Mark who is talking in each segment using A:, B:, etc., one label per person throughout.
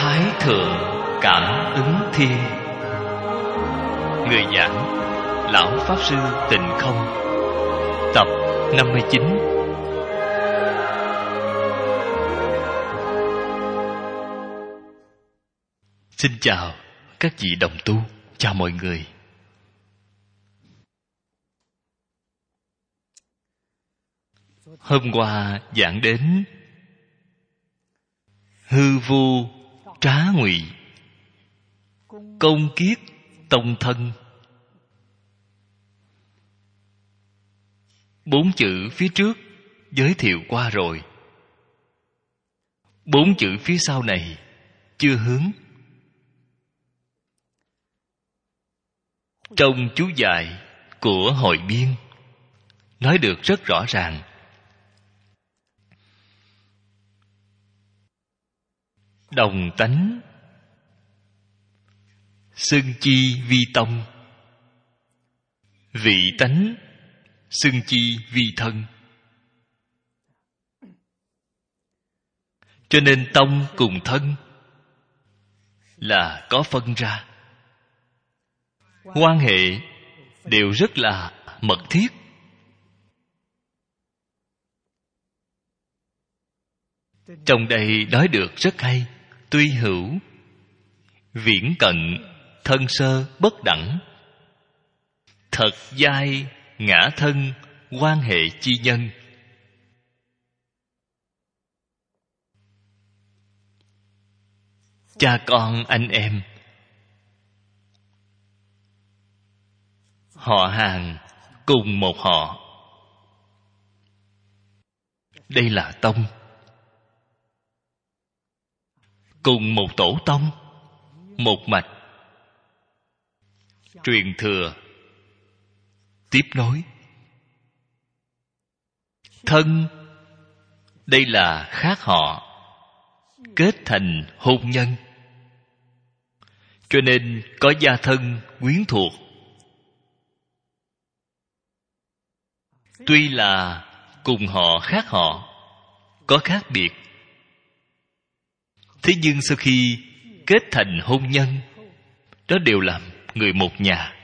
A: Thái Thượng Cảm Ứng Thiên. Người giảng Lão Pháp Sư Tịnh Không. Tập 59. Xin chào các vị đồng tu, chào mọi người. Hôm qua giảng đến hư vô trá ngụy, công kiết tông thân. 4 chữ phía trước giới thiệu qua rồi. 4 chữ phía sau này chưa hướng. Trong chú giải của Hội Biên nói được rất rõ ràng. Đồng tánh xưng chi vi tông, vị tánh xưng chi vi thân. Cho nên tông cùng thân là có phân ra, quan hệ đều rất là mật thiết. Trong đây nói được rất hay. Tuy hữu viễn cận, thân sơ bất đẳng, thật giai ngã thân, quan hệ chi nhân. Cha con anh em, họ hàng cùng một họ, đây là tông. Cùng một tổ tông, một mạch, truyền thừa, tiếp nối. Thân, đây là khác họ, kết thành hôn nhân. Cho nên có gia thân quyến thuộc. Tuy là cùng họ khác họ, có khác biệt, thế nhưng sau khi kết thành hôn nhân, đó đều là người một nhà.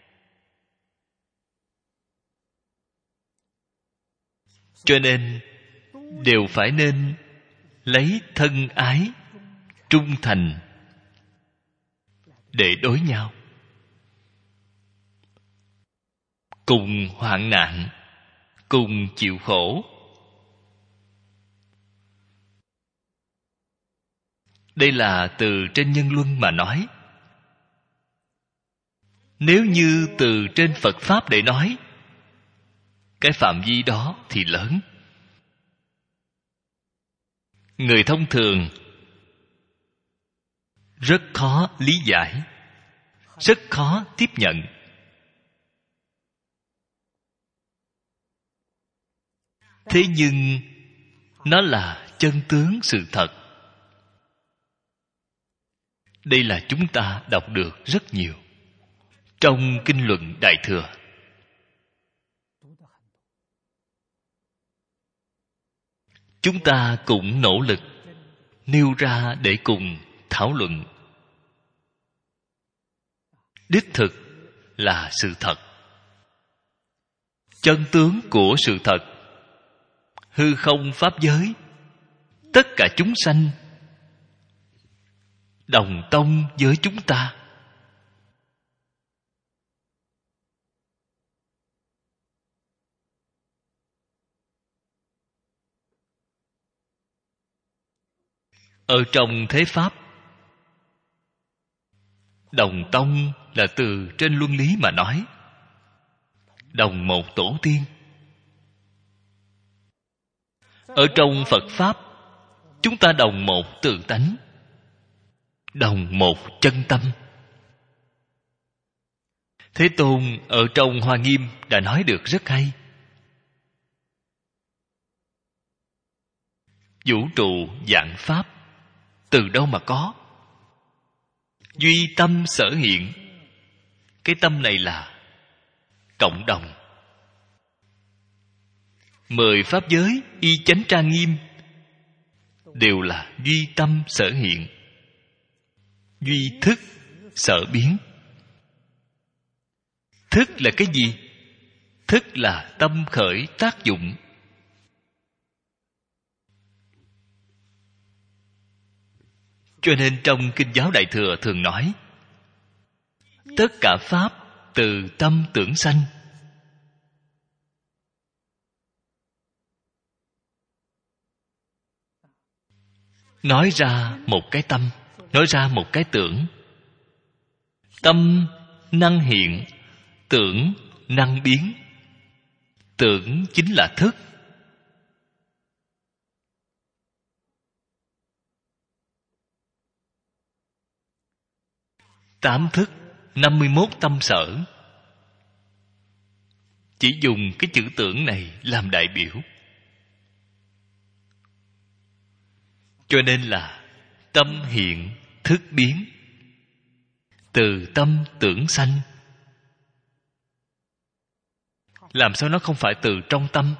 A: Cho nên đều phải nên lấy thân ái trung thành để đối nhau, cùng hoạn nạn, cùng chịu khổ. Đây là từ trên nhân luân mà nói. Nếu như từ trên Phật Pháp để nói, cái phạm vi đó thì lớn. Người thông thường rất khó lý giải, rất khó tiếp nhận. Thế nhưng nó là chân tướng sự thật. Đây là chúng ta đọc được rất nhiều trong Kinh Luận Đại Thừa. Chúng ta cũng nỗ lực nêu ra để cùng thảo luận. Đích thực là sự thật. Chân tướng của sự thật, hư không pháp giới, tất cả chúng sanh đồng tông với chúng ta. Ở trong thế pháp, đồng tông là từ trên luân lý mà nói. Đồng một tổ tiên. Ở trong Phật Pháp, chúng ta đồng một tự tánh, đồng một chân tâm. Thế Tôn ở trong Hoa Nghiêm đã nói được rất hay. Vũ trụ vạn pháp từ đâu mà có? Duy tâm sở hiện. Cái tâm này là cộng đồng. 10 pháp giới y chánh trang nghiêm đều là duy tâm sở hiện. duy thức sở biến. Thức là cái gì? Thức là tâm khởi tác dụng. Cho nên trong Kinh giáo Đại Thừa thường nói, tất cả pháp từ tâm tưởng sanh. Nói ra một cái tâm, nói ra một cái tưởng. Tâm năng hiện, tưởng năng biến. Tưởng chính là thức. Tám thức, 51 tâm sở. Chỉ dùng cái chữ tưởng này làm đại biểu. Cho nên là tâm hiện, thức biến. Từ tâm tưởng sanh. Làm sao nó không phải từ trong tâm?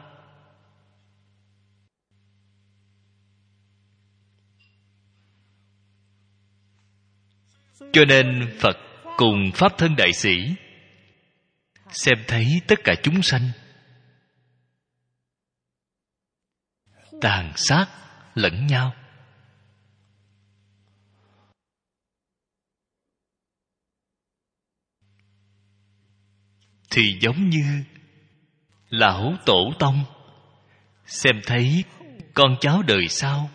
A: Cho nên Phật cùng Pháp Thân Đại Sĩ xem thấy tất cả chúng sanh tàn sát lẫn nhau. Thì giống như lão tổ tông xem thấy con cháu đời sau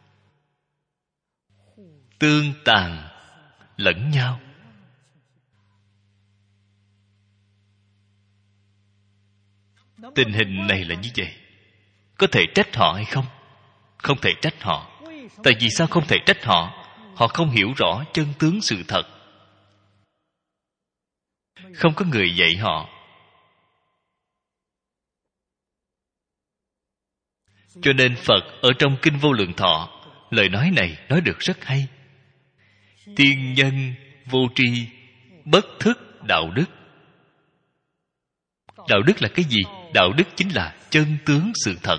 A: tương tàn lẫn nhau. Tình hình này là như vậy. Có thể trách họ hay không? Không thể trách họ. Tại vì sao không thể trách họ? Họ không hiểu rõ chân tướng sự thật. Không có người dạy họ. Cho nên Phật ở trong Kinh Vô Lượng Thọ, lời nói này nói được rất hay. Tiên nhân vô tri, bất thức đạo đức. Đạo đức là cái gì? Đạo đức chính là chân tướng sự thật.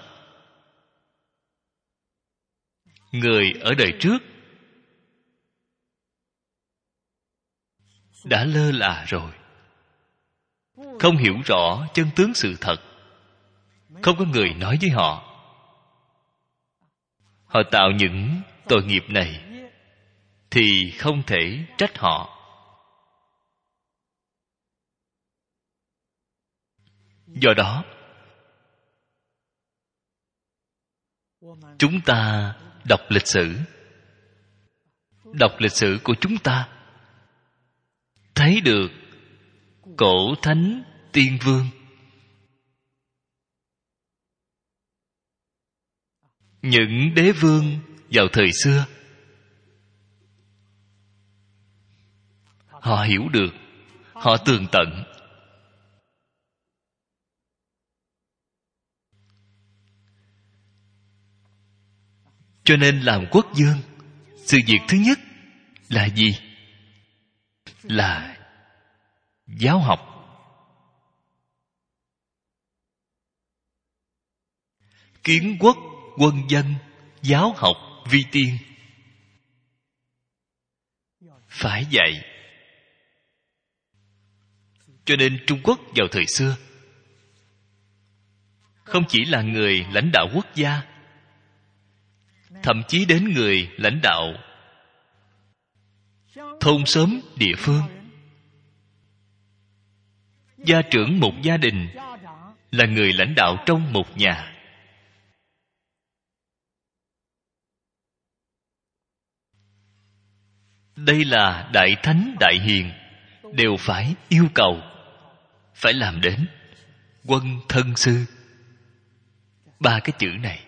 A: Người ở đời trước đã lơ là rồi, không hiểu rõ chân tướng sự thật. Không có người nói với họ. Họ tạo những tội nghiệp này thì không thể trách họ. Do đó chúng ta đọc lịch sử, đọc lịch sử của chúng ta, thấy được cổ thánh tiên vương, những đế vương vào thời xưa, họ hiểu được, họ tường tận. Cho nên làm quốc vương, sự việc thứ nhất là gì? Là giáo học. Kiến quốc quân dân, giáo học vi tiên. Phải dạy. Cho nên Trung Quốc vào thời xưa không chỉ là người lãnh đạo quốc gia, thậm chí đến người lãnh đạo thôn xóm địa phương, gia trưởng một gia đình, là người lãnh đạo trong một nhà. Đây là đại thánh đại hiền, đều phải yêu cầu, phải làm đến quân thân sư. Ba cái chữ này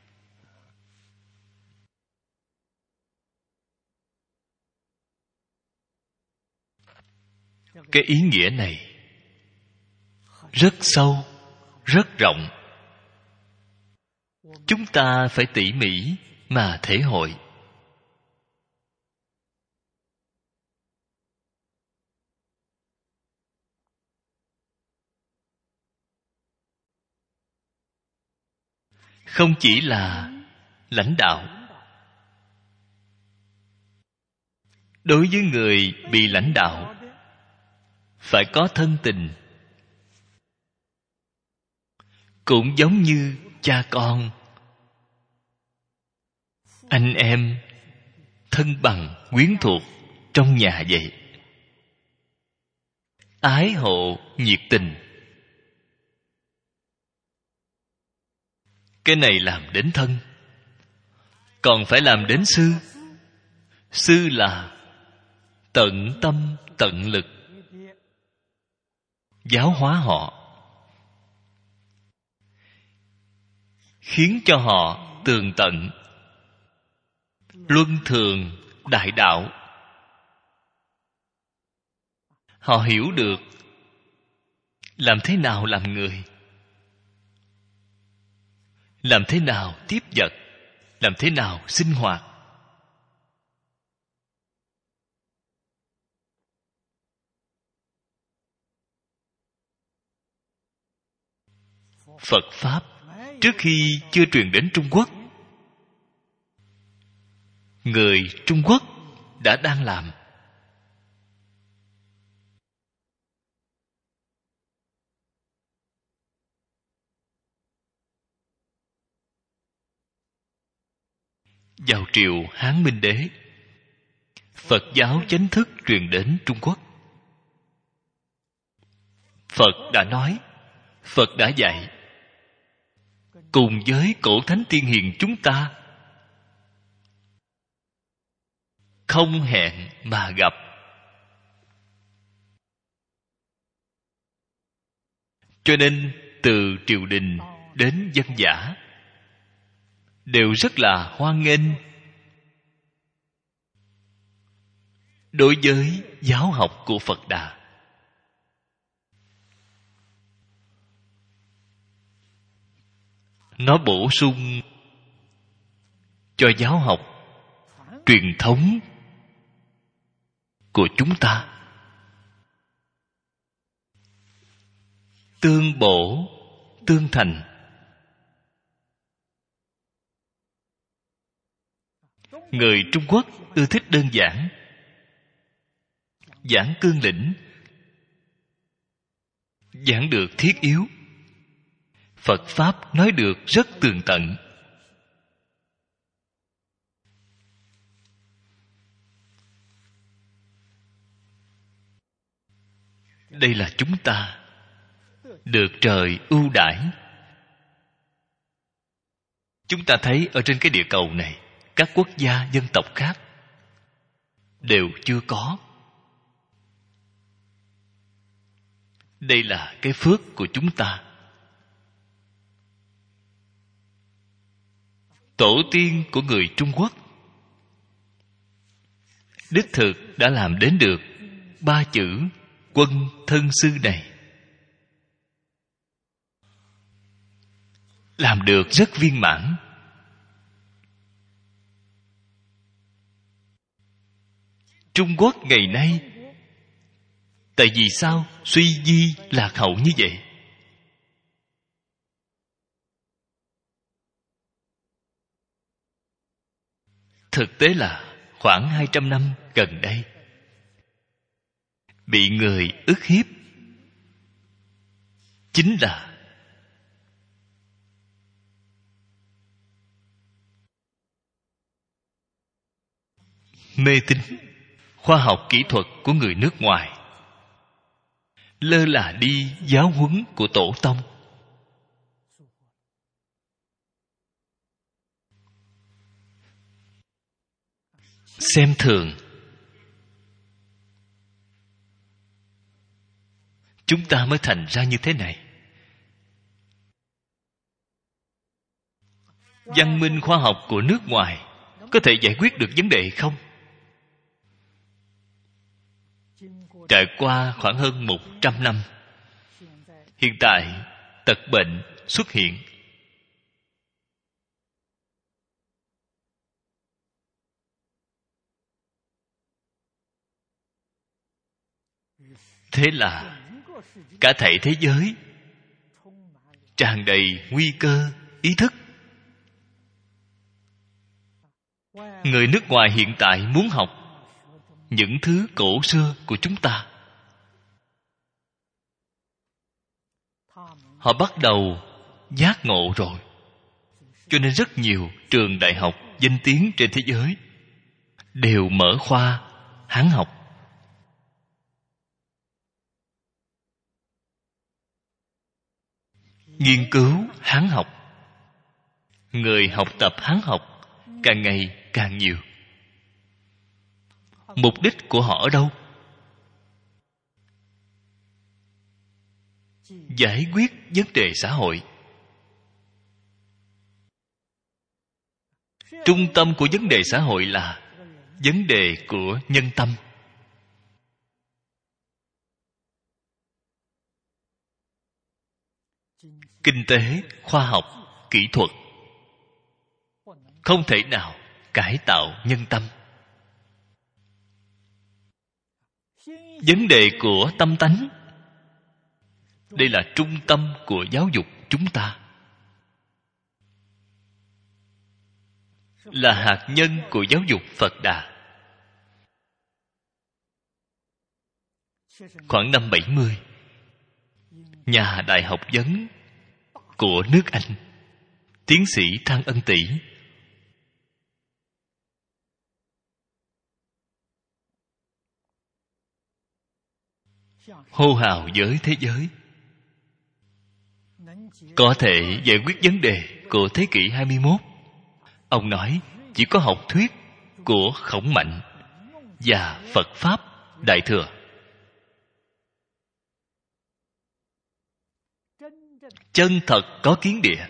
A: cái ý nghĩa này rất sâu, rất rộng. Chúng ta phải tỉ mỉ mà thể hội. Không chỉ là lãnh đạo, đối với người bị lãnh đạo phải có thân tình, cũng giống như cha con, anh em, thân bằng quyến thuộc trong nhà vậy. Ái hộ nhiệt tình. Cái này làm đến thân. Còn phải làm đến sư. Sư là tận tâm tận lực giáo hóa họ, khiến cho họ tường tận luân thường đại đạo. Họ hiểu được làm thế nào làm người, làm thế nào tiếp vật, làm thế nào sinh hoạt. Phật Pháp trước khi chưa truyền đến Trung Quốc, người Trung Quốc đã đang làm. Vào triều Hán Minh Đế, Phật giáo chánh thức truyền đến Trung Quốc. Phật đã nói, Phật đã dạy, cùng với cổ thánh tiên hiền chúng ta không hẹn mà gặp. Cho nên từ triều đình đến dân dã đều rất là hoan nghênh đối với giáo học của Phật Đà. Nó bổ sung cho giáo học truyền thống của chúng ta, tương bổ tương thành. Người Trung Quốc ưa thích đơn giản, giảng cương lĩnh, giảng được thiết yếu. Phật Pháp nói được rất tường tận. Đây là chúng ta được trời ưu đãi. Chúng ta thấy ở trên cái địa cầu này, các quốc gia dân tộc khác đều chưa có. Đây là cái phước của chúng ta. Tổ tiên của người Trung Quốc đích thực đã làm đến được 3 chữ quân thân sư này. Làm được rất viên mãn. Trung Quốc ngày nay tại vì sao suy di lạc hậu như vậy? Thực tế là khoảng 200 năm gần đây bị người ức hiếp, chính là mê tín khoa học kỹ thuật của người nước ngoài, lơ là đi giáo huấn của tổ tông. Xem thường. Chúng ta mới thành ra như thế này. Văn minh khoa học của nước ngoài có thể giải quyết được vấn đề không? Trải qua khoảng hơn 100 năm, hiện tại tật bệnh xuất hiện. Thế là cả thảy thế giới tràn đầy nguy cơ ý thức. Người nước ngoài hiện tại muốn học những thứ cổ xưa của chúng ta. Họ bắt đầu giác ngộ rồi. Cho nên rất nhiều trường đại học danh tiếng trên thế giới đều mở khoa Hán học. Nghiên cứu Hán học. Người học tập Hán học càng ngày càng nhiều. Mục đích của họ ở đâu? Giải quyết vấn đề xã hội. Trung tâm của vấn đề xã hội là vấn đề của nhân tâm. Kinh tế, khoa học, kỹ thuật không thể nào cải tạo nhân tâm. Vấn đề của tâm tánh, đây là trung tâm của giáo dục chúng ta, là hạt nhân của giáo dục Phật Đà. Khoảng năm 70, nhà đại học vấn của nước Anh, tiến sĩ Thăng Ân Tỷ hô hào với thế giới, có thể giải quyết vấn đề của thế kỷ 21. Ông nói chỉ có học thuyết của Khổng Mạnh và Phật Pháp Đại Thừa chân thật có kiến địa.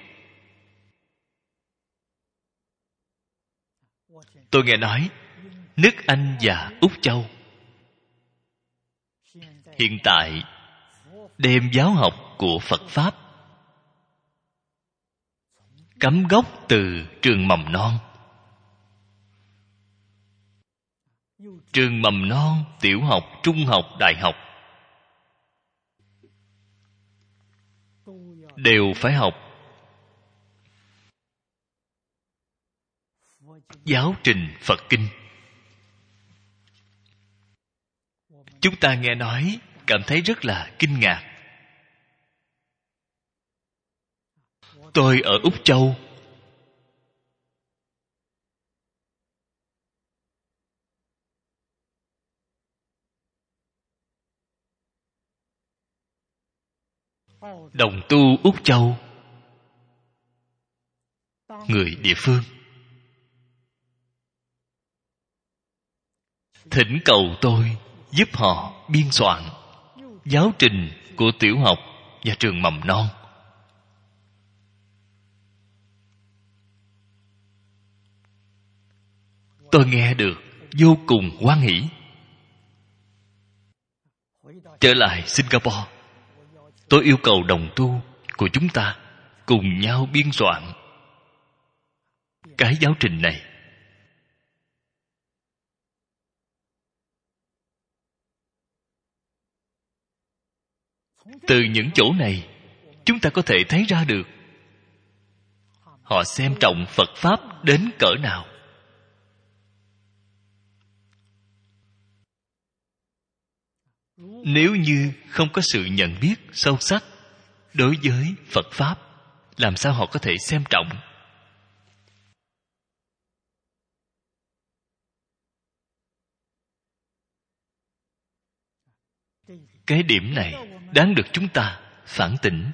A: Tôi nghe nói nước Anh và Úc Châu hiện tại đem giáo học của Phật Pháp cắm gốc từ trường mầm non. Trường mầm non, tiểu học, trung học, đại học đều phải học giáo trình Phật Kinh. Chúng ta nghe nói cảm thấy rất là kinh ngạc. Tôi ở Úc Châu, đồng tu Úc Châu, người địa phương thỉnh cầu tôi giúp họ biên soạn giáo trình của tiểu học và trường mầm non. Tôi nghe được vô cùng hoan hỷ. Trở lại Singapore, tôi yêu cầu đồng tu của chúng ta cùng nhau biên soạn cái giáo trình này. Từ những chỗ này chúng ta có thể thấy ra được họ xem trọng Phật Pháp đến cỡ nào. Nếu như không có sự nhận biết sâu sắc đối với Phật Pháp, làm sao họ có thể xem trọng? Cái điểm này đáng được chúng ta phản tỉnh,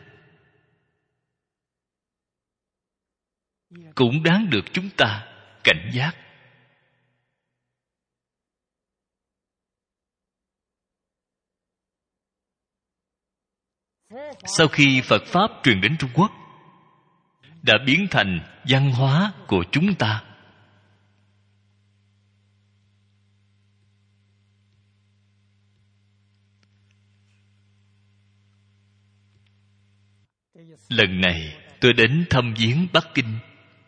A: cũng đáng được chúng ta cảnh giác. Sau khi Phật Pháp truyền đến Trung Quốc, đã biến thành văn hóa của chúng ta. Lần này tôi đến thăm viếng Bắc Kinh.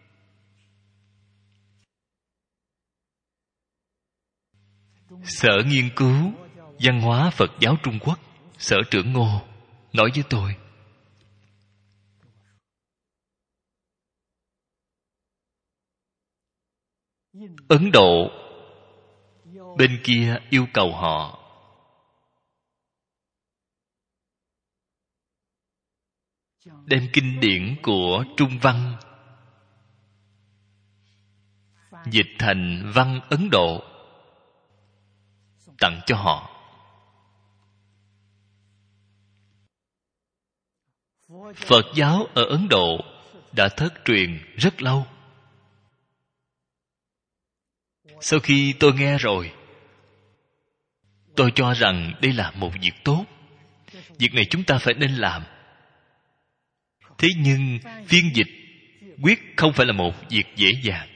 A: Sở nghiên cứu văn hóa Phật giáo Trung Quốc, Sở trưởng Ngô nói với tôi: Ấn Độ bên kia yêu cầu họ. Đem kinh điển của Trung Văn dịch thành văn Ấn Độ tặng cho họ. Phật giáo ở Ấn Độ đã thất truyền rất lâu. Sau khi tôi nghe rồi, tôi cho rằng đây là một việc tốt. Việc này chúng ta phải nên làm. Thế nhưng phiên dịch quyết không phải là một việc dễ dàng.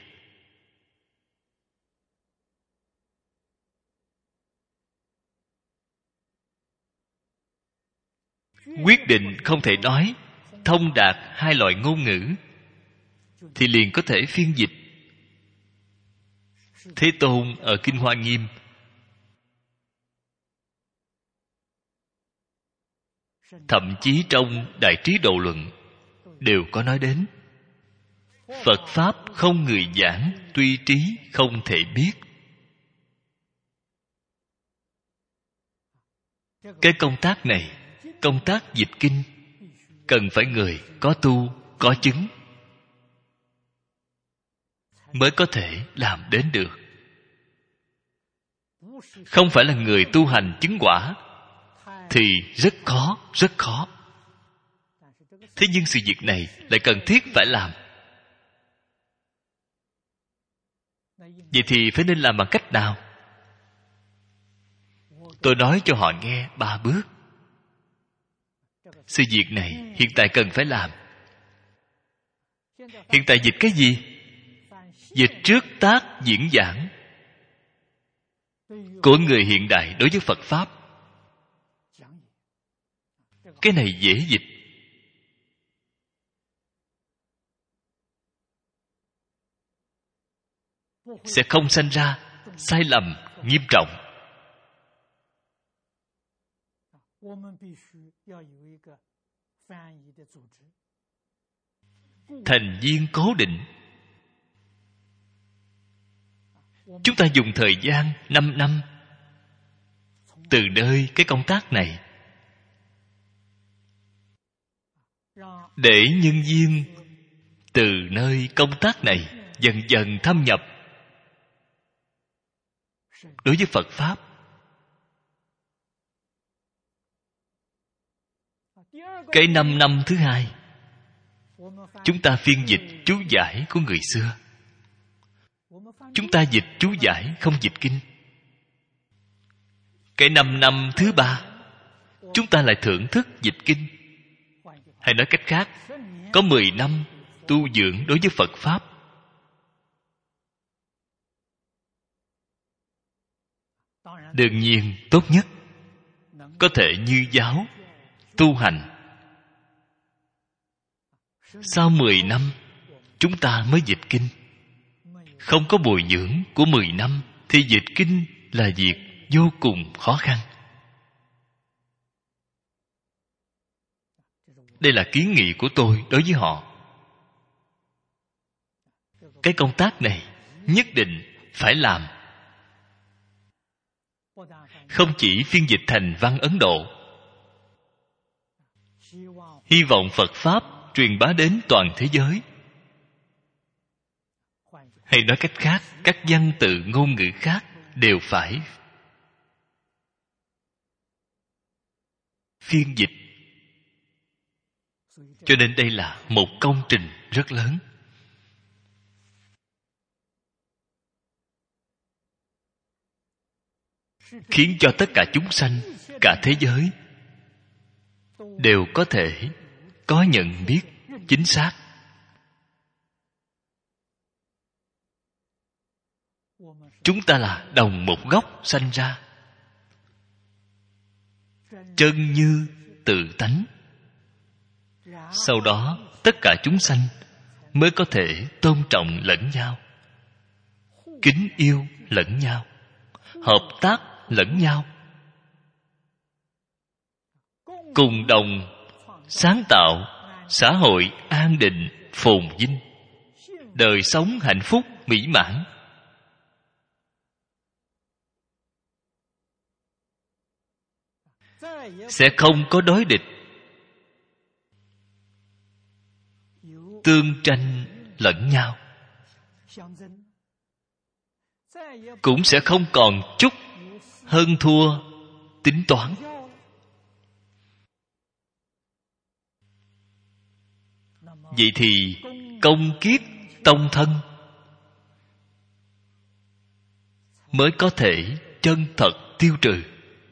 A: Quyết định không thể nói thông đạt hai loại ngôn ngữ thì liền có thể phiên dịch. Thế Tôn ở Kinh Hoa Nghiêm thậm chí trong Đại Trí Độ Luận đều có nói đến Phật Pháp không người giảng, tuy trí không thể biết. Cái công tác này, công tác dịch kinh, cần phải người có tu, có chứng mới có thể làm đến được. Không phải là người tu hành chứng quả thì rất khó, rất khó. Thế nhưng sự việc này lại cần thiết phải làm. Vậy thì phải nên làm bằng cách nào? Tôi nói cho họ nghe 3 bước. Sự việc này hiện tại cần phải làm. Hiện tại dịch cái gì? Dịch trước tác diễn giảng của người hiện đại đối với Phật Pháp. Cái này dễ dịch. Sẽ không sanh ra sai lầm nghiêm trọng. Thành viên cố định. Chúng ta dùng thời gian 5 năm từ nơi cái công tác này để nhân viên từ nơi công tác này dần dần thâm nhập đối với Phật Pháp. Cái 5 năm thứ hai, chúng ta phiên dịch chú giải của người xưa. Chúng ta dịch chú giải, không dịch kinh. Cái 5 năm thứ ba, chúng ta lại thưởng thức dịch kinh. Hay nói cách khác, có 10 năm tu dưỡng đối với Phật Pháp. Đương nhiên, tốt nhất có thể như giáo, tu hành. Sau 10 năm, chúng ta mới dịch kinh. Không có bồi dưỡng của 10 năm thì dịch kinh là việc vô cùng khó khăn. Đây là kiến nghị của tôi đối với họ. Cái công tác này nhất định phải làm. Không chỉ phiên dịch thành văn Ấn Độ, hy vọng Phật Pháp truyền bá đến toàn thế giới. Hay nói cách khác, các văn tự ngôn ngữ khác đều phải phiên dịch. Cho nên đây là một công trình rất lớn. Khiến cho tất cả chúng sanh, cả thế giới đều có thể có nhận biết chính xác. Chúng ta là đồng một gốc sanh ra, chân như tự tánh. Sau đó tất cả chúng sanh mới có thể tôn trọng lẫn nhau, kính yêu lẫn nhau, hợp tác lẫn nhau, cùng đồng sáng tạo xã hội an định phồn vinh, đời sống hạnh phúc mỹ mãn. sẽ không có đối địch, tương tranh lẫn nhau, cũng sẽ không còn chút hơn thua tính toán. Vậy thì công kiết tông thân mới có thể chân thật tiêu trừ.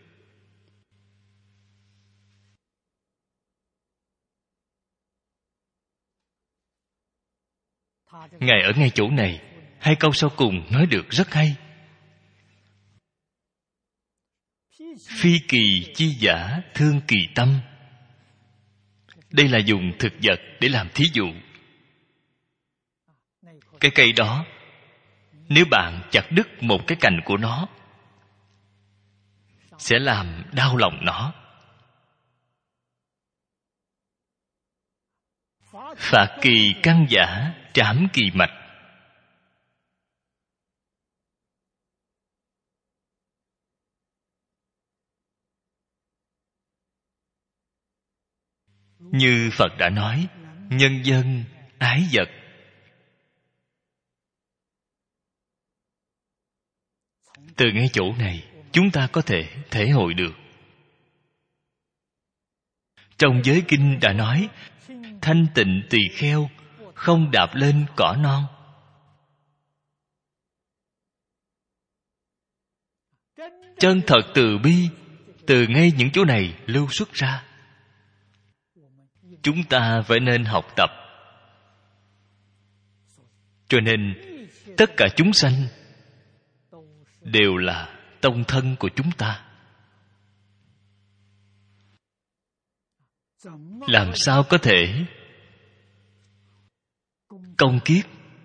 A: Ngài ở ngay chỗ này, hai câu sau cùng nói được rất hay. Phi kỳ chi giả thương kỳ tâm. Đây là dùng thực vật để làm thí dụ. Cái cây đó, nếu bạn chặt đứt một cái cành của nó, sẽ làm đau lòng nó. Phạt kỳ căn giả, trảm kỳ mạch. Như Phật đã nói, nhân dân ái vật. Từ ngay chỗ này, chúng ta có thể thể hội được. Trong giới kinh đã nói, thanh tịnh tỳ kheo, không đạp lên cỏ non. Chân thật từ bi, từ ngay những chỗ này lưu xuất ra. Chúng ta phải nên học tập. Cho nên tất cả chúng sanh đều là tông thân của chúng ta. Làm sao có thể công kiết?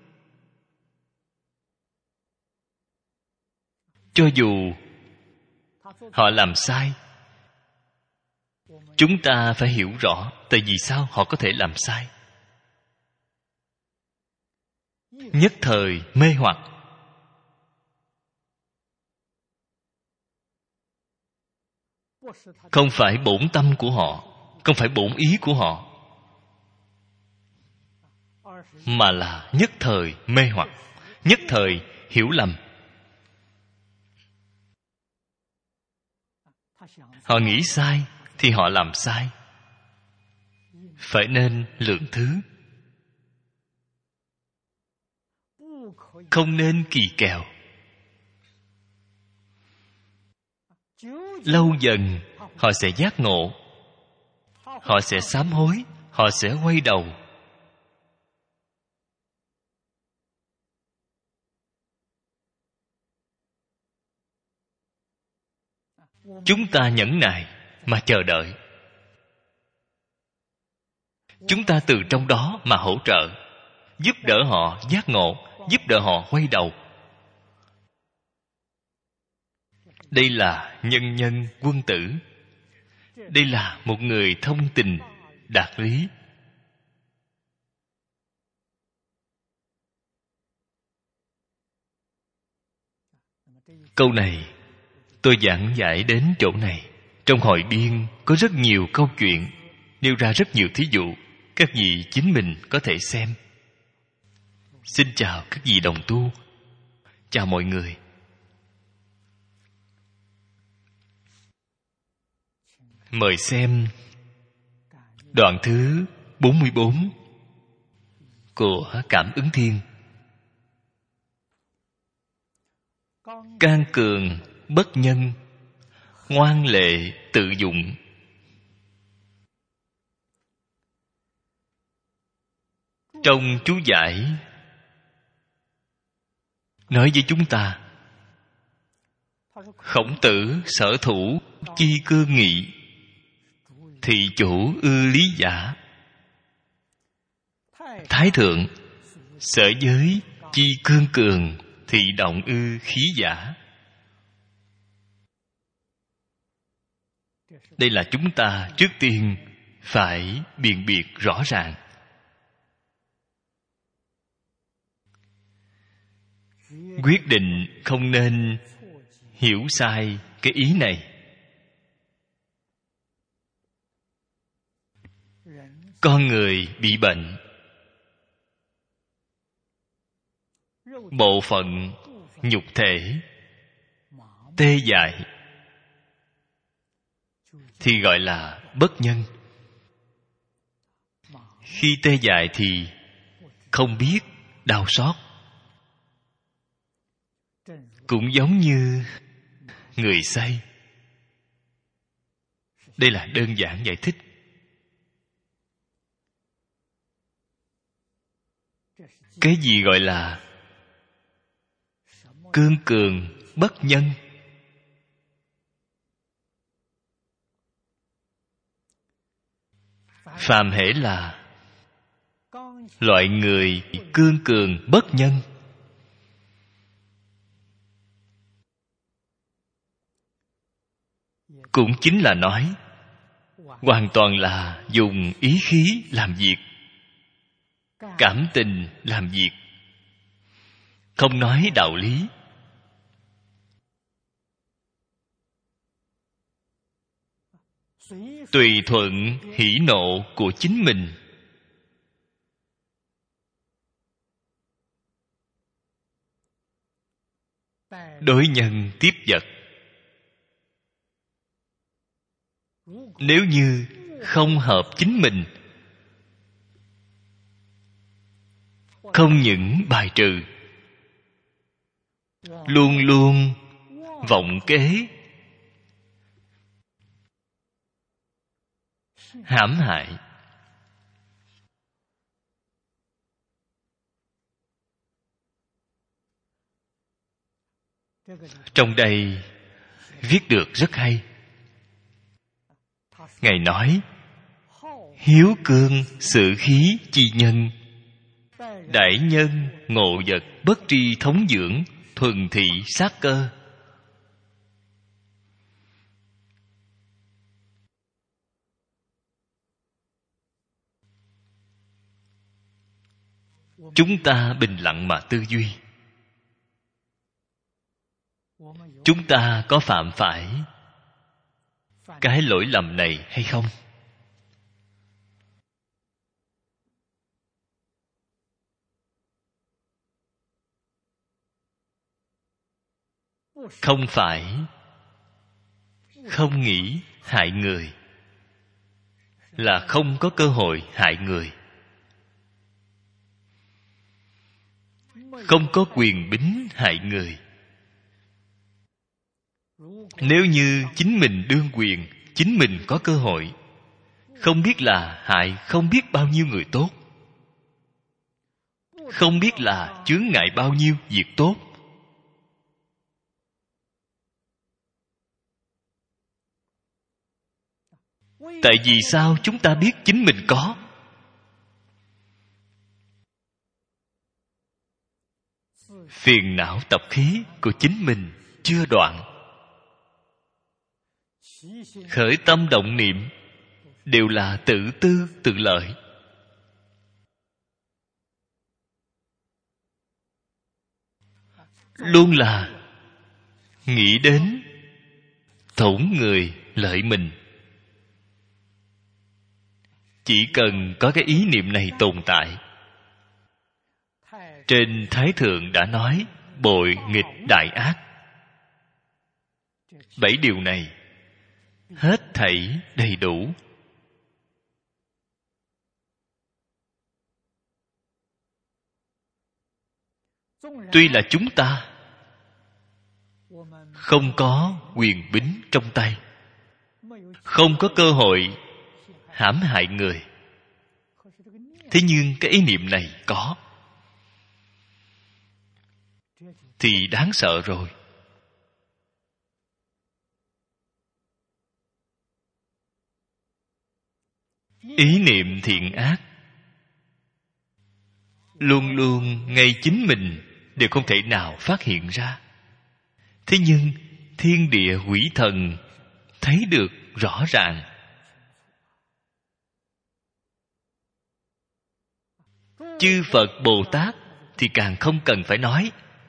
A: Cho dù họ làm sai, chúng ta phải hiểu rõ tại vì sao họ có thể làm sai. Nhất thời mê hoặc, không phải bổn tâm của họ, không phải bổn ý của họ, mà là nhất thời mê hoặc, nhất thời hiểu lầm. Họ nghĩ sai thì họ làm sai. Phải nên lượng thứ, không nên kỳ kèo. Lâu dần họ sẽ giác ngộ, họ sẽ sám hối, họ sẽ quay đầu. Chúng ta nhẫn nại mà chờ đợi. Chúng ta từ trong đó mà hỗ trợ, giúp đỡ họ giác ngộ, giúp đỡ họ quay đầu. Đây là nhân nhân quân tử. Đây là một người thông tình đạt lý. Câu này tôi giảng giải đến chỗ này. Trong hội biên có rất nhiều câu chuyện, nêu ra rất nhiều thí dụ. Các vị chính mình có thể xem. Xin chào các vị đồng tu. Chào mọi người. Mời xem đoạn thứ 44 của Cảm Ứng Thiên. Can cường bất nhân, ngoan lệ tự dụng. Trong chú giải nói với chúng ta, Khổng Tử sở thủ chi cương nghị, thị chủ ư lý giả. Thái thượng sở giới chi cương cường, thị động ư khí giả. Đây là chúng ta trước tiên phải biện biệt rõ ràng. Quyết định không nên hiểu sai cái ý này. con người bị bệnh, bộ phận nhục thể tê dại, thì gọi là bất nhân. Khi tê dại thì không biết đau xót. Cũng giống như người say. Đây là đơn giản giải thích. Cái gì gọi là cương cường bất nhân? Phàm hễ là loại người cương cường bất nhân, cũng chính là nói hoàn toàn là dùng ý khí làm việc, cảm tình làm việc, không nói đạo lý. Tùy thuận hỉ nộ của chính mình. Đối nhân tiếp vật. Nếu như không hợp chính mình, không những bài trừ, luôn luôn vọng kế, hãm hại. Trong đây viết được rất hay. Ngài nói: hiếu cương sự khí chi nhân, đại nhân ngộ vật bất tri thống dưỡng, thuần thị sát cơ. Chúng ta bình lặng mà tư duy. Chúng ta có phạm phải cái lỗi lầm này hay không? Không phải không nghĩ hại người, là không có cơ hội hại người, không có quyền bính hại người. Nếu như chính mình đương quyền, chính mình có cơ hội, không biết là hại không biết bao nhiêu người tốt, không biết là chướng ngại bao nhiêu việc tốt. Tại vì sao chúng ta biết chính mình có? Phiền não tập khí của chính mình chưa đoạn. Khởi tâm động niệm đều là tự tư tự lợi. Luôn là nghĩ đến tổn người lợi mình. Chỉ cần có cái ý niệm này tồn tại, trên Thái Thượng đã nói bội nghịch đại ác. 7 điều này hết thảy đầy đủ. Tuy là chúng ta không có quyền bính trong tay, không có cơ hội hãm hại người, thế nhưng cái ý niệm này có, thì đáng sợ rồi. Ý niệm thiện ác luôn luôn ngay chính mình đều không thể nào phát hiện ra. Thế nhưng thiên địa quỷ thần thấy được rõ ràng. Chư Phật Bồ Tát thì càng không cần phải nói.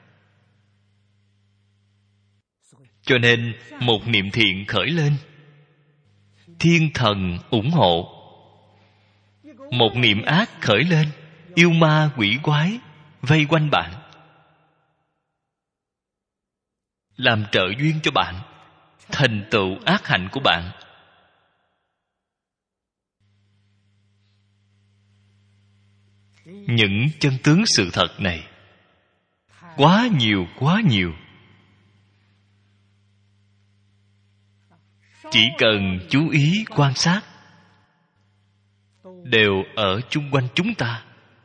A: Cho nên một niệm thiện khởi lên, thiên thần ủng hộ. một niệm ác khởi lên, yêu ma quỷ quái vây quanh bạn, làm trợ duyên cho bạn thành tựu ác hạnh của bạn. Những chân tướng sự thật này quá nhiều, quá nhiều. Chỉ cần chú ý quan sát, đều ở chung quanh chúng ta.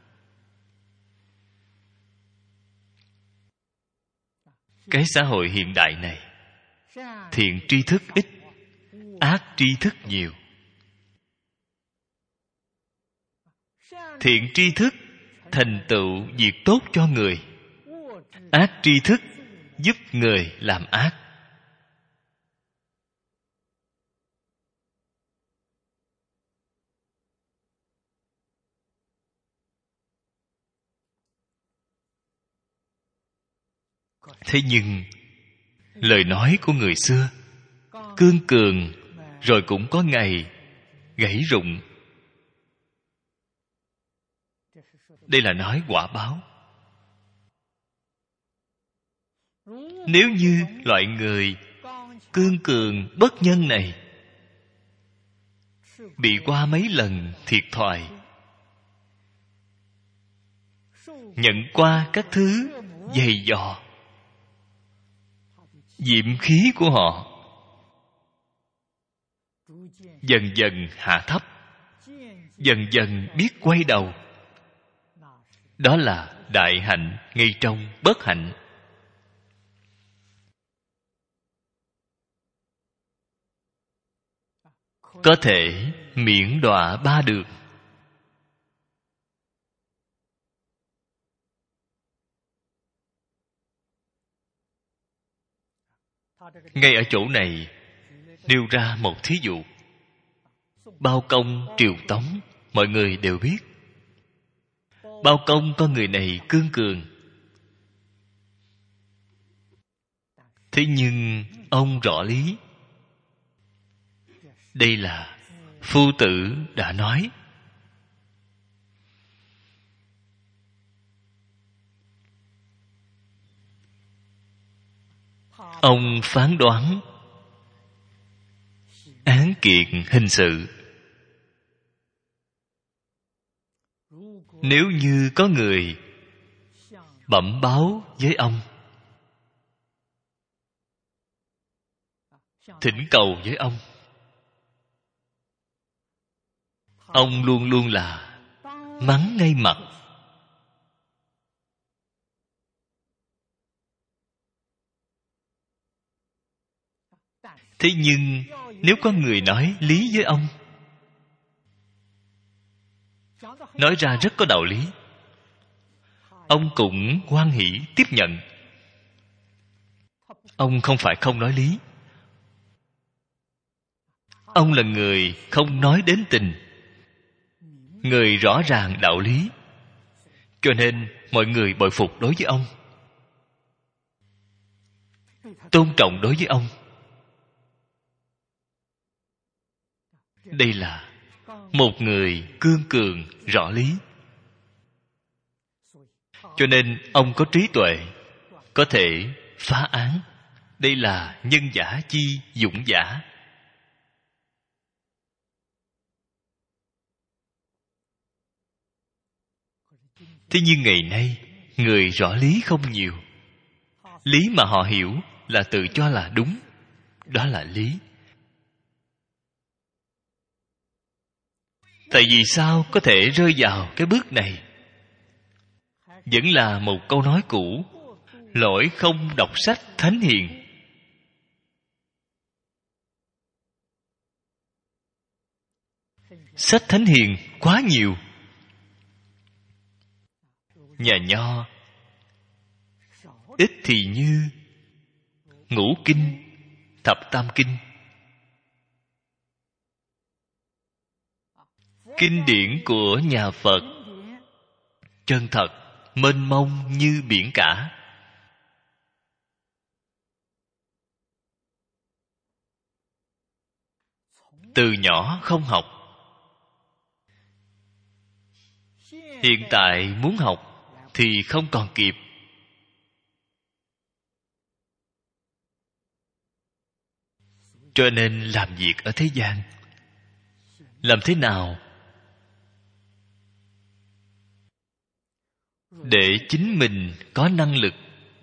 A: Cái xã hội hiện đại này, thiện tri thức ít, ác tri thức nhiều. Thiện tri thức thành tựu việc tốt cho người, ác tri thức giúp người làm ác. Thế nhưng lời nói của người xưa cương cường, rồi cũng có ngày gãy rụng. Đây là nói quả báo. Nếu như loại người cương cường bất nhân này bị qua mấy lần thiệt thòi, nhận qua các thứ dày dò, diệm khí của họ dần dần hạ thấp, dần dần biết quay đầu. Đó là đại hạnh ngay trong bất hạnh. Có thể miễn đọa ba đường. Ngay ở chỗ này nêu ra một thí dụ. Bao Công triều Tống, mọi người đều biết. Bao Công con người này cương cường, thế nhưng ông rõ lý. Đây là Phu Tử đã nói. Ông phán đoán án kiện hình sự. Nếu như có người bẩm báo với ông, thỉnh cầu với ông luôn luôn là mắng ngay mặt. Thế nhưng nếu có người nói lý với ông, nói ra rất có đạo lý, ông cũng hoan hỷ tiếp nhận. Ông không phải không nói lý, ông là người không nói đến tình, người rõ ràng đạo lý, cho nên mọi người bội phục đối với ông, tôn trọng đối với ông. Đây là một người cương cường rõ lý. Cho nên ông có trí tuệ, có thể phá án. Đây là nhân giả chi dũng giả. Thế nhưng ngày nay người rõ lý không nhiều. Lý mà họ hiểu là tự cho là đúng, đó là lý. Tại vì sao có thể rơi vào cái bước này? Vẫn là một câu nói cũ: lỗi không đọc sách thánh hiền. Sách thánh hiền quá nhiều. Nhà Nho ít thì như Ngũ Kinh, Thập Tam Kinh. Kinh điển của nhà Phật chân thật, mênh mông như biển cả. Từ nhỏ không học, Hiện tại muốn học thì không còn kịp. Cho nên làm việc ở thế gian, làm thế nào để chính mình có năng lực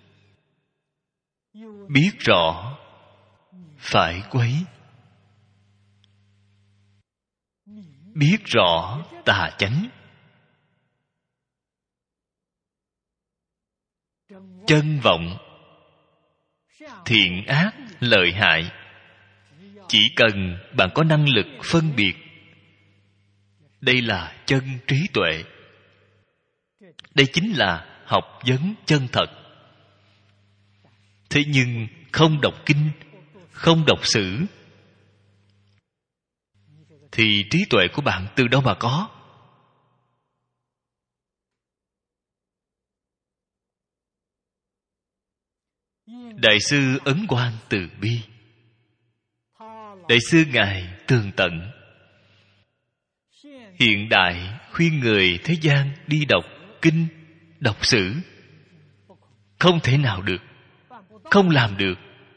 A: biết rõ phải quấy, biết rõ tà chánh, chân vọng, thiện ác, lợi hại. Chỉ cần bạn có năng lực phân biệt, đây là chân trí tuệ. Đây chính là học vấn chân thật. Thế nhưng không đọc kinh, không đọc sử, thì trí tuệ của bạn từ đâu mà có? Đại sư Ấn Quang từ bi, đại sư ngài tường tận. Hiện đại khuyên người thế gian đi đọc kinh, đọc sử, không thể nào được, không làm được.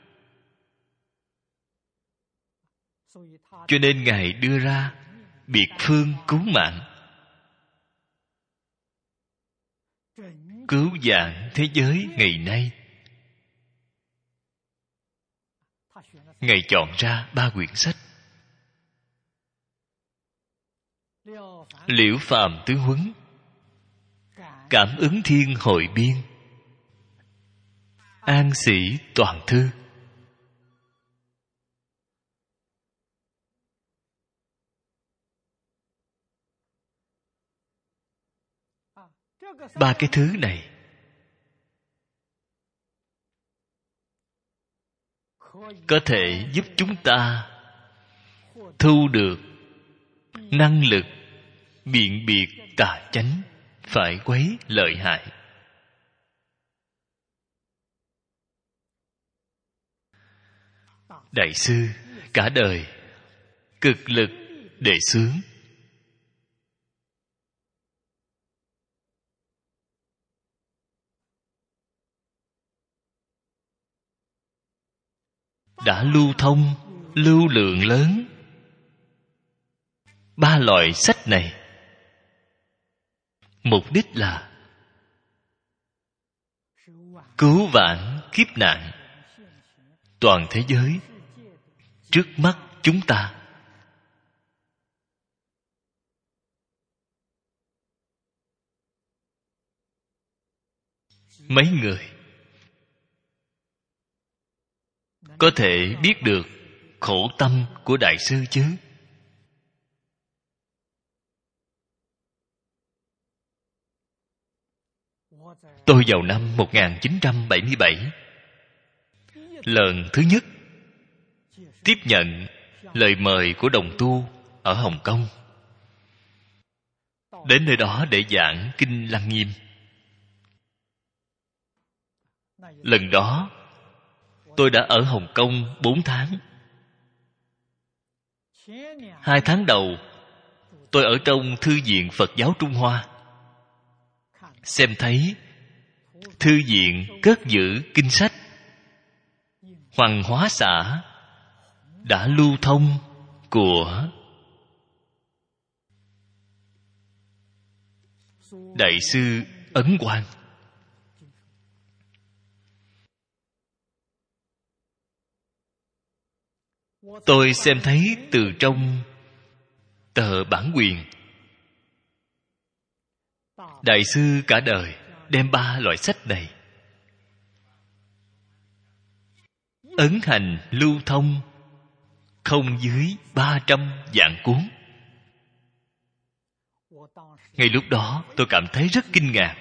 A: Cho nên ngài đưa ra biệt phương cứu mạng, cứu vãn thế giới ngày nay. Ngài chọn ra 3 quyển sách: Liễu Phàm Tứ Huấn, Cảm Ứng Thiên Hội Biên, An Sĩ Toàn Thư. Ba cái thứ này có thể giúp chúng ta thu được năng lực biện biệt tà chánh, phải quấy, lợi hại. Đại sư cả đời cực lực đề xướng, đã lưu thông lưu lượng lớn 3 loại sách này. Mục đích là cứu vãn kiếp nạn toàn thế giới trước mắt chúng ta. Mấy người có thể biết được khổ tâm của Đại sư chứ? Tôi vào năm 1977, lần thứ nhất tiếp nhận lời mời của đồng tu ở Hồng Kông, đến nơi đó để giảng Kinh Lăng Nghiêm. Lần đó tôi đã ở Hồng Kông 4 tháng. 2 tháng đầu tôi ở trong Thư viện Phật giáo Trung Hoa, xem thấy thư viện cất giữ kinh sách Hoàng Hóa xã đã lưu thông của Đại sư Ấn Quang. Tôi xem thấy từ trong tờ bản quyền, Đại sư cả đời đem 3 loại sách này ấn hành lưu thông không dưới 300 vạn cuốn. Ngay lúc đó tôi cảm thấy rất kinh ngạc.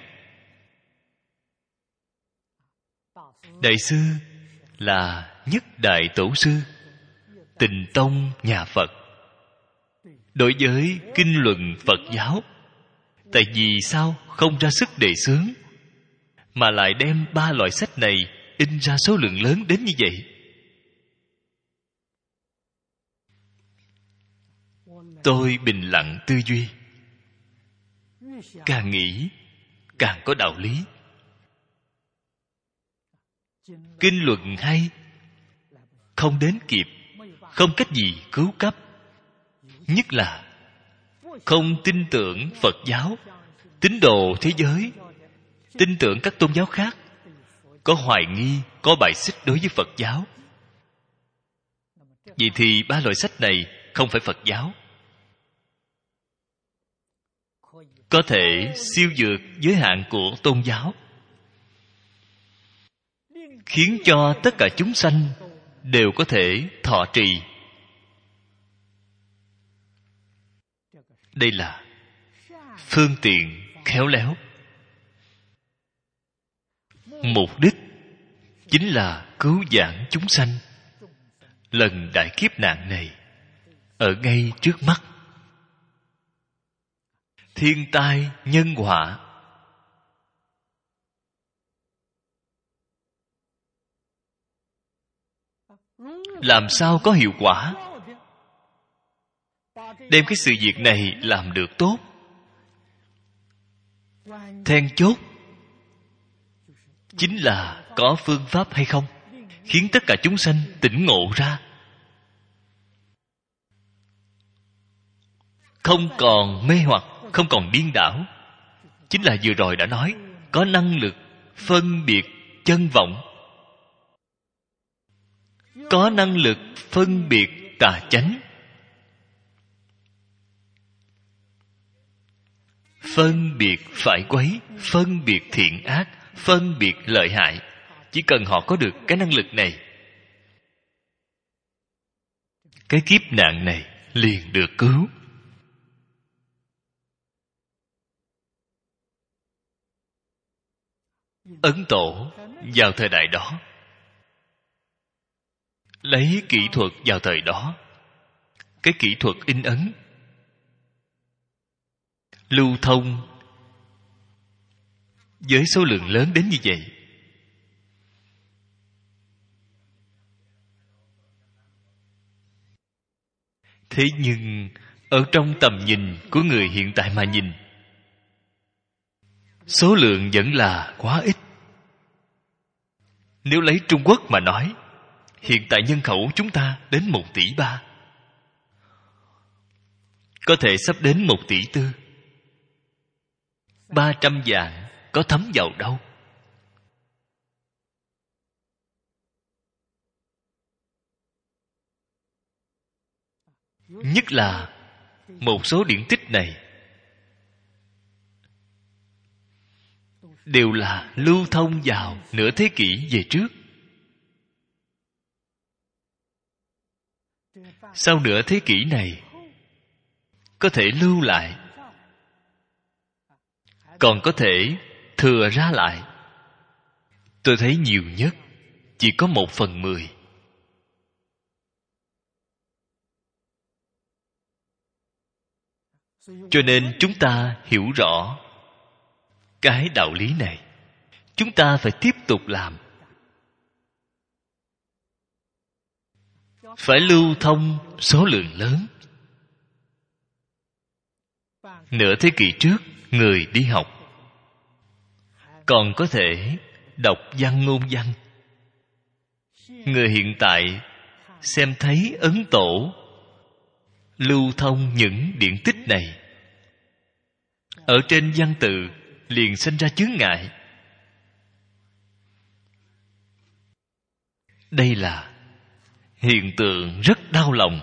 A: Đại sư là nhất đại tổ sư Tịnh tông nhà Phật. Đối với kinh luận Phật giáo, tại vì sao không ra sức đề xướng, mà lại đem 3 loại sách này in ra số lượng lớn đến như vậy? Tôi bình lặng tư duy, càng nghĩ càng có đạo lý. Kinh luận hay, không đến kịp, không cách gì cứu cấp. Nhất là không tin tưởng Phật giáo, tín đồ thế giới, tin tưởng các tôn giáo khác, có hoài nghi, có bài xích đối với Phật giáo. Vậy thì ba loại sách này không phải Phật giáo, có thể siêu vượt giới hạn của tôn giáo, khiến cho tất cả chúng sanh đều có thể thọ trì. Đây là phương tiện khéo léo. Mục đích chính là cứu vãn chúng sanh lần đại kiếp nạn này ở ngay trước mắt. Thiên tai nhân họa, làm sao có hiệu quả? Đem cái sự việc này làm được tốt, then chốt chính là có phương pháp hay không, khiến tất cả chúng sanh tỉnh ngộ ra, không còn mê hoặc, không còn điên đảo. Chính là vừa rồi đã nói, có năng lực phân biệt chân vọng, có năng lực phân biệt tà chánh, phân biệt phải quấy, phân biệt thiện ác, phân biệt lợi hại. Chỉ cần họ có được cái năng lực này, cái kiếp nạn này liền được cứu. Ấn Tổ vào thời đại đó, lấy kỹ thuật vào thời đó, cái kỹ thuật in ấn, lưu thông với số lượng lớn đến như vậy, thế nhưng ở trong tầm nhìn của người hiện tại mà nhìn, số lượng vẫn là quá ít. Nếu lấy Trung Quốc mà nói, hiện tại nhân khẩu chúng ta đến 1,3 tỷ, có thể sắp đến 1,4 tỷ. 300 vạn có thấm vào đâu? Nhất là một số điển tích này đều là lưu thông vào nửa thế kỷ về trước. Sau nửa thế kỷ này có thể lưu lại, còn có thể thừa ra lại, tôi thấy nhiều nhất chỉ có 1/10. Cho nên chúng ta hiểu rõ cái đạo lý này, chúng ta phải tiếp tục làm, phải lưu thông số lượng lớn. Nửa thế kỷ trước, người đi học còn có thể đọc văn ngôn văn. Người hiện tại xem thấy Ấn Tổ lưu thông những điển tích này, ở trên văn tự liền sinh ra chướng ngại. Đây là hiện tượng rất đau lòng.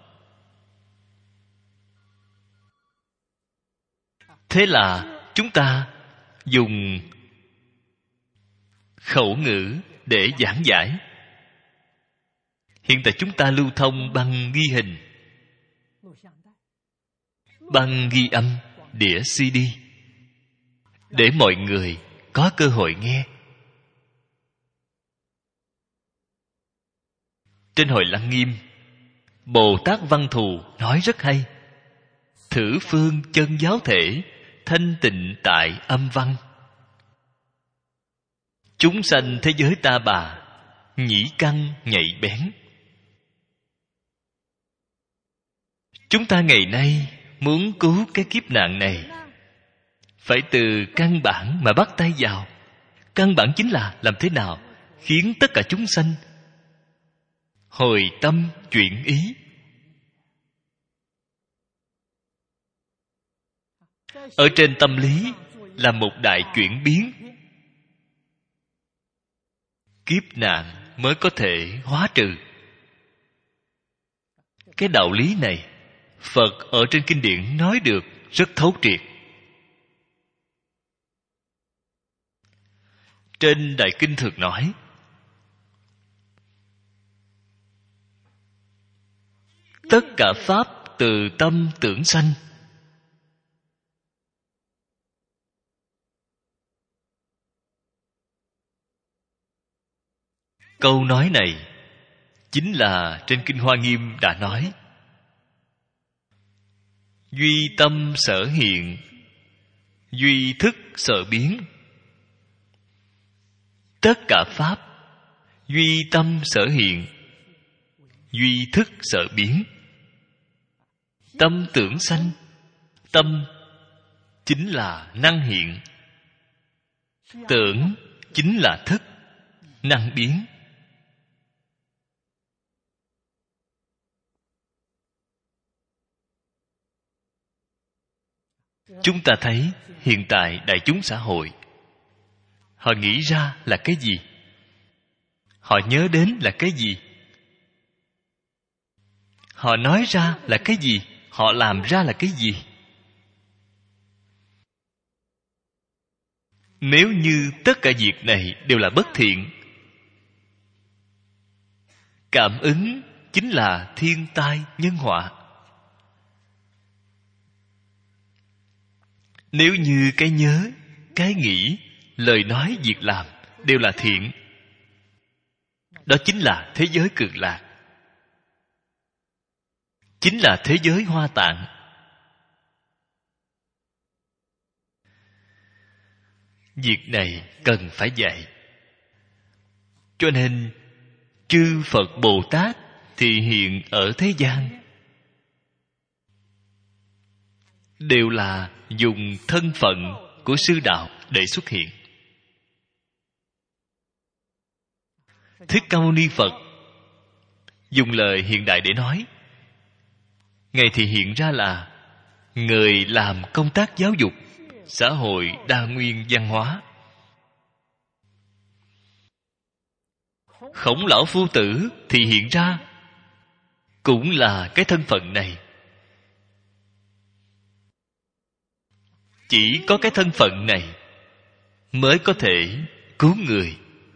A: Thế là chúng ta dùng khẩu ngữ để giảng giải. Hiện tại chúng ta lưu thông băng ghi hình, băng ghi âm, đĩa CD, để mọi người có cơ hội nghe. Trên Hội Lăng Nghiêm, Bồ Tát Văn Thù nói rất hay: thử phương chân giáo thể, thanh tịnh tại âm văn. Chúng sanh thế giới ta bà, nhĩ căn nhạy bén. Chúng ta ngày nay muốn cứu cái kiếp nạn này, phải từ căn bản mà bắt tay vào. Căn bản chính là làm thế nào khiến tất cả chúng sanh hồi tâm chuyển ý. Ở trên tâm lý là một đại chuyển biến. Kiếp nạn mới có thể hóa trừ. Cái đạo lý này Phật ở trên kinh điển nói được rất thấu triệt. Trên Đại Kinh thường nói, tất cả pháp từ tâm tưởng sanh. Câu nói này chính là trên Kinh Hoa Nghiêm đã nói, duy tâm sở hiện, duy thức sở biến. Tất cả pháp duy tâm sở hiện, duy thức sở biến. Tâm tưởng sanh. Tâm chính là năng hiện, tưởng chính là thức, năng biến. Chúng ta thấy hiện tại đại chúng xã hội, họ nghĩ ra là cái gì? Họ nhớ đến là cái gì? Họ nói ra là cái gì? Họ làm ra là cái gì? Nếu như tất cả việc này đều là bất thiện, cảm ứng chính là thiên tai nhân họa. Nếu như cái nhớ, cái nghĩ, lời nói, việc làm đều là thiện, đó chính là thế giới cực lạc, chính là thế giới Hoa Tạng. Việc này cần phải dạy. Cho nên chư Phật Bồ Tát thì hiện ở thế gian đều là dùng thân phận của sư đạo để xuất hiện. Thích Ca Mâu Ni Phật dùng lời hiện đại để nói, Ngài thì hiện ra là người làm công tác giáo dục, xã hội đa nguyên văn hóa. Khổng Lão Phu Tử thì hiện ra cũng là cái thân phận này. Chỉ có cái thân phận này mới có thể cứu người,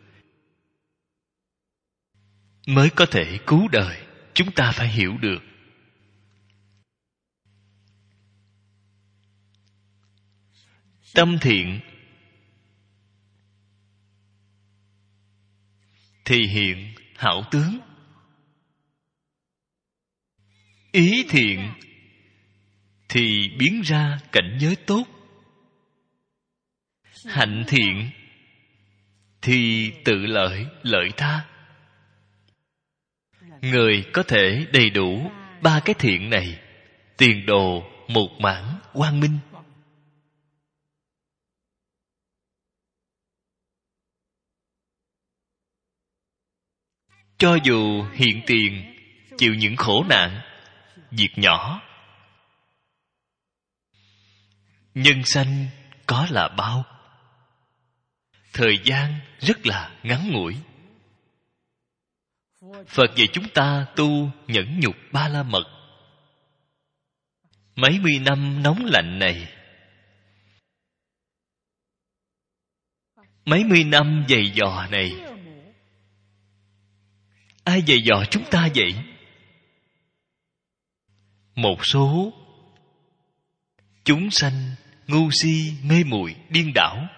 A: mới có thể cứu đời. Chúng ta phải hiểu được. Tâm thiện thì hiện hảo tướng, ý thiện thì biến ra cảnh giới tốt, hạnh thiện thì tự lợi lợi tha. Người có thể đầy đủ ba cái thiện này, tiền đồ một mãn quang minh. Cho dù hiện tiền chịu những khổ nạn, việc nhỏ, nhân sanh có là bao, thời gian rất là ngắn ngủi. Phật dạy chúng ta tu nhẫn nhục ba la mật. Mấy mươi năm nóng lạnh này, mấy mươi năm dày dò này, ai dày dò chúng ta vậy? Một số chúng sanh ngu si mê muội điên đảo,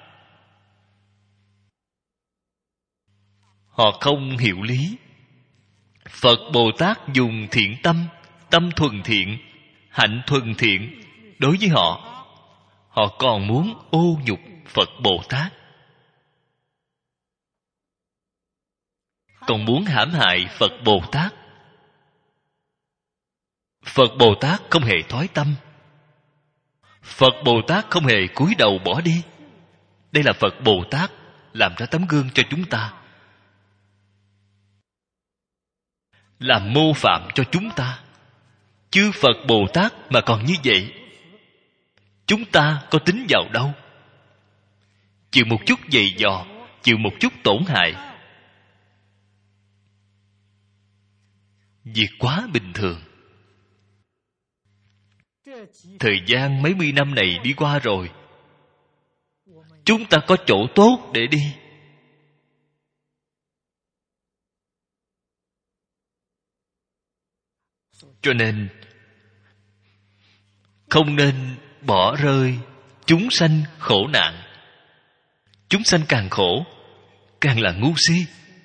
A: họ không hiểu lý. Phật Bồ Tát dùng thiện tâm, tâm thuần thiện, hạnh thuần thiện đối với họ, họ còn muốn ô nhục Phật Bồ Tát, còn muốn hãm hại Phật Bồ Tát. Phật Bồ Tát không hề thoái tâm. Phật Bồ Tát không hề cúi đầu bỏ đi. Đây là Phật Bồ Tát làm ra tấm gương cho chúng ta, làm mô phạm cho chúng ta. Chư Phật Bồ Tát mà còn như vậy, chúng ta có tính vào đâu? Chịu một chút dày dò, chịu một chút tổn hại, việc quá bình thường. Thời gian mấy mươi năm này đi qua rồi, chúng ta có chỗ tốt để đi. Cho nên không nên bỏ rơi chúng sanh khổ nạn. Chúng sanh càng khổ, càng là ngu si,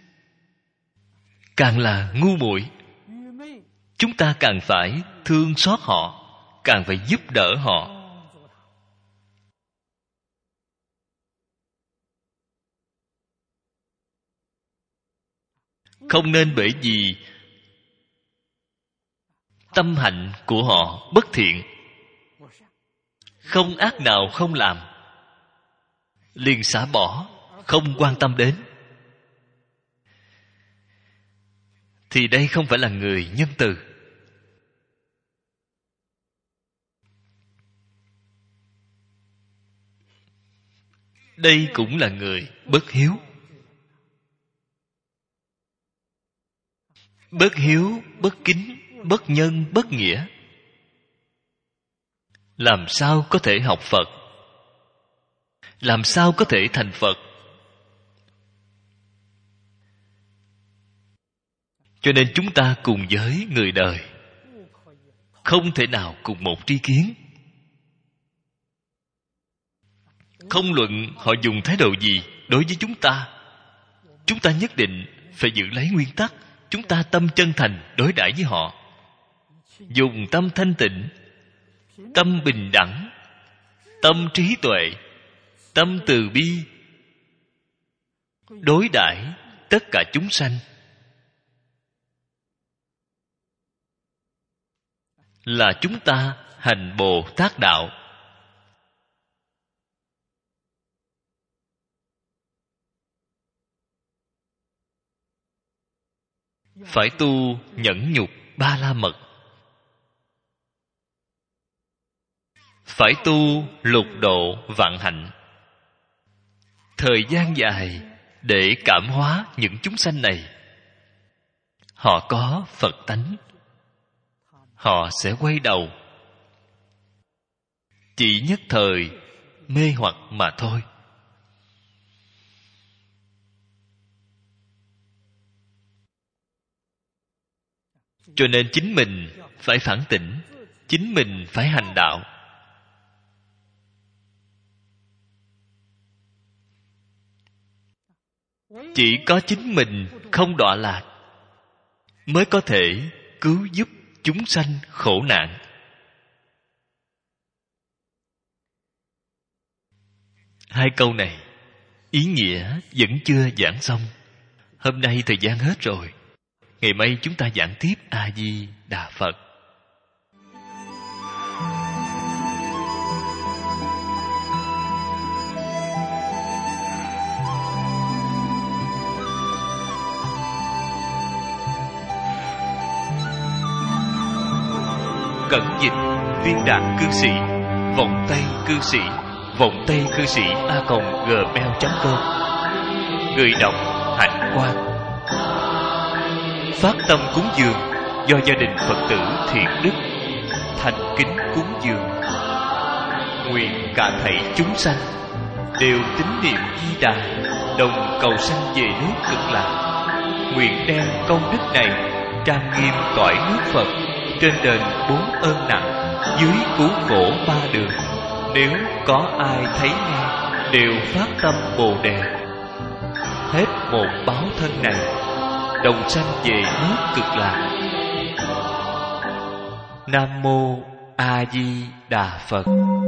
A: càng là ngu muội. Chúng ta càng phải thương xót họ, càng phải giúp đỡ họ. Không nên bởi vì tâm hạnh của họ bất thiện, không ác nào không làm, liền xả bỏ, không quan tâm đến, thì đây không phải là người nhân từ. Đây cũng là người bất hiếu. Bất hiếu, bất kính, bất nhân, bất nghĩa. Làm sao có thể học Phật? Làm sao có thể thành Phật? Cho nên chúng ta cùng với người đời không thể nào cùng một tri kiến. Không luận họ dùng thái độ gì đối với chúng ta nhất định phải giữ lấy nguyên tắc. Chúng ta tâm chân thành đối đãi với họ, dùng tâm thanh tịnh, tâm bình đẳng, tâm trí tuệ, tâm từ bi đối đãi tất cả chúng sanh, là chúng ta hành Bồ Tát đạo. Phải tu nhẫn nhục ba la mật, phải tu lục độ vạn hạnh. Thời gian dài để cảm hóa những chúng sanh này. Họ có Phật tánh, họ sẽ quay đầu, chỉ nhất thời mê hoặc mà thôi. Cho nên chính mình phải phản tỉnh, chính mình phải hành đạo. Chỉ có chính mình không đọa lạc mới có thể cứu giúp chúng sanh khổ nạn. Hai câu này ý nghĩa vẫn chưa giảng xong. Hôm nay thời gian hết rồi, ngày mai chúng ta giảng tiếp. A Di Đà Phật. Cẩn dịch Viên Đạt Cư Sĩ, Vọng Tây Cư Sĩ, Vọng Tây Cư Sĩ @gmail.com. Người đọc Hạnh Quang. Phát tâm cúng dường do gia đình Phật tử Thiện Đức thành kính cúng dường. Nguyện cả thảy chúng sanh đều tín niệm Di Đà, đồng cầu sanh về nước Cực Lạc. Nguyện đem công đức này trang nghiêm cõi nước Phật, trên đền 4 ơn nặng, dưới cứu khổ 3 đường. Nếu có ai thấy nghe đều phát tâm Bồ Đề, hết một báo thân này đồng sanh về nước Cực Lạc. Nam mô A Di Đà Phật.